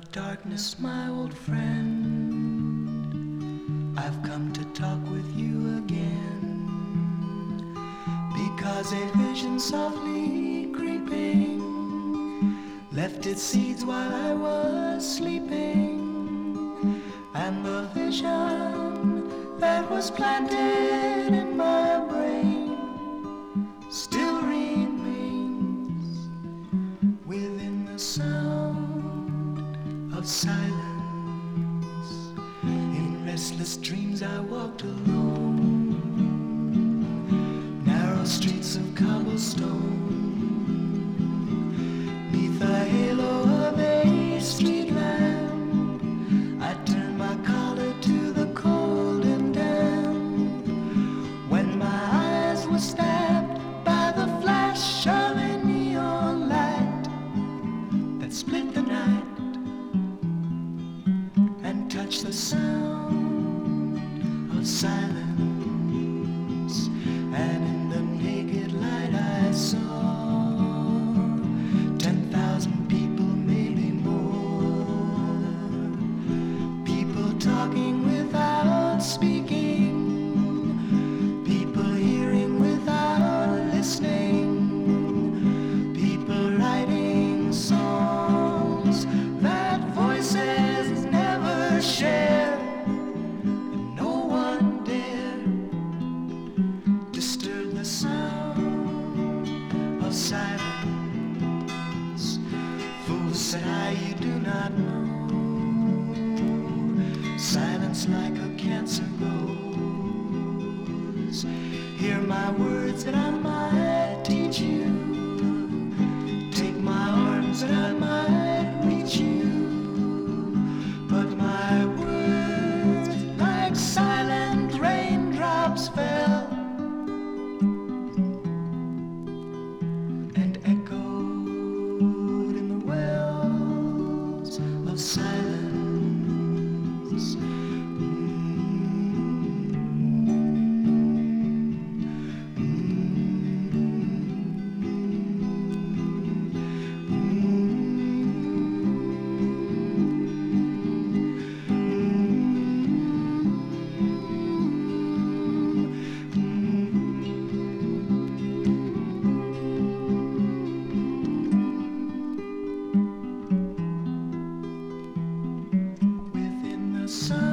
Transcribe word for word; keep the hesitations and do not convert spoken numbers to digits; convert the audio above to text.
darkness, my old friend, I've come to talk with you again, because a vision softly creeping left its seeds while I was sleeping, and the vision that was planted in my brain still remains within the sound of silence. In restless dreams I walked alone, narrow streets of cobblestone, neath the halo of a street lamp. I turned my collar to the cold and damp, when my eyes were stabbed by the flash of a neon light that split the night and touched the sound of silence. And in the naked light I saw ten thousand people, maybe more, people talking without speaking, people hearing without listening, people writing songs that voices never share, and no one dared disturb the sound of silence. Fool, said I, you do not know, silence like a cancer grows. Hear my words that I might teach you, take my arms that I might reach you, but my words like silent raindrops fell and echoed in the wells of silence. Within the sun